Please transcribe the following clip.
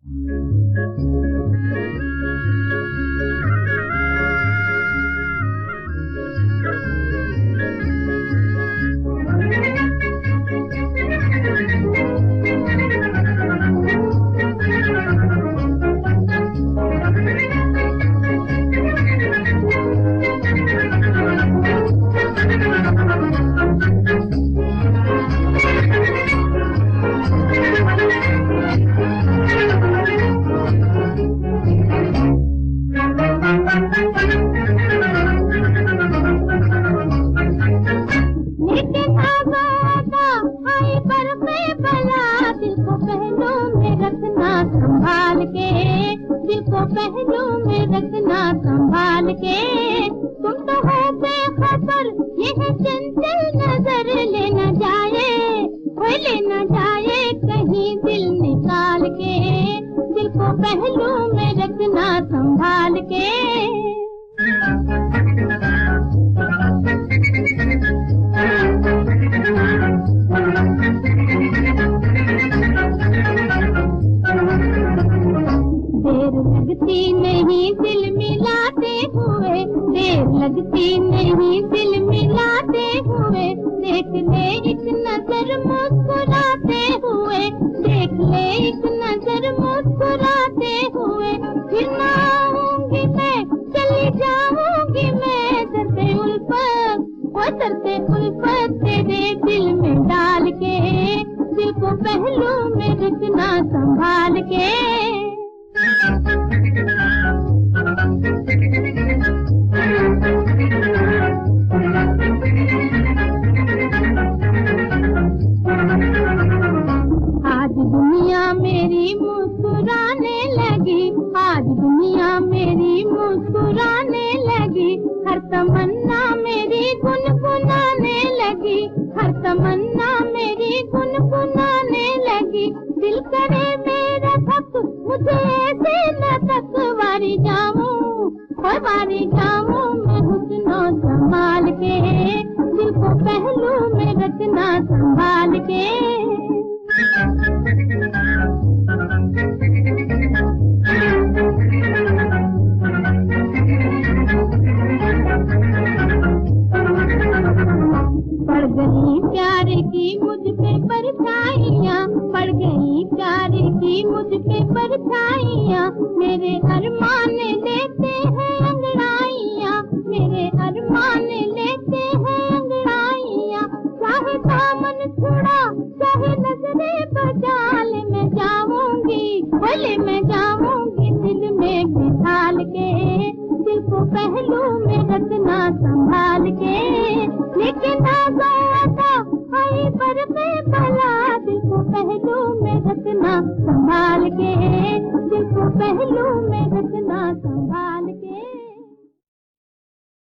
संभाल के दिल को पहलू में रखना संभाल के। तुम तो हो बेखबर यह चंचल नजर लेना जाए कहीं दिल निकाल के। दिल को पहलू में रखना संभाल के। लगती नहीं दिल मिलाते हुए, देर लगती नहीं दिल मिलाते हुए। देख ले एक नजर मुस्कुराते हुए, देख ले एक नजर मुस्कुराते हुए। फिर ना आऊंगी मैं, चली जाऊंगी मैं दर्दे उल्फत तेरे दिल में डाल के। दिल को पहलू में रखना संभाल के। आज दुनिया मेरी मुस्कुराने लगी, आज दुनिया मेरी मुस्कुराने लगी। हर तमन्ना मेरी गुनगुनाने लगी, हर तमन्ना मेरी गुनगुनाने लगी। दिल करे मेरा थक मुझे ऐसे न तक वारी जाऊं मैं हुस्नो संभाल के। दिल को पहलू में रखना संभाल के। पड़ गई प्यार की मुझ पे परछाइयाँ, पड़ गई प्यार की मुझ पे परछाइयाँ। मेरे अरमान लेते हैं अंगड़ाइयाँ, मेरे अरमान लेते हैं अंगड़ाइयाँ। चाहे दामन छुड़ा चाहे नजरें बचा ले, मैं जाऊंगी दिल में बिठाल के। दिल को पहलू में रखना